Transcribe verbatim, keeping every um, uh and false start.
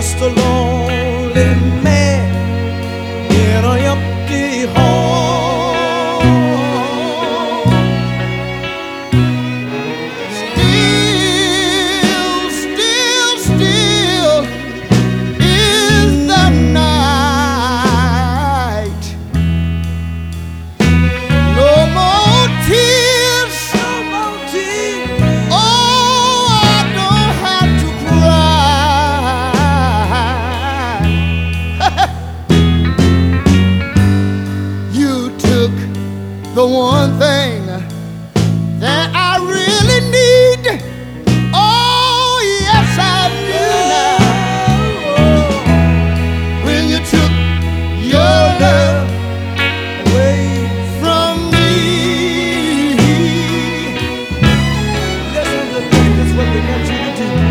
just a lonely man in an empty home. Still, still, still is the night. No more tears, no more tears. Oh, I don't have to cry. You took the one thing that I really need. Oh, yes, I do now. When you took your love away from me. Listen to this, what they want you to do.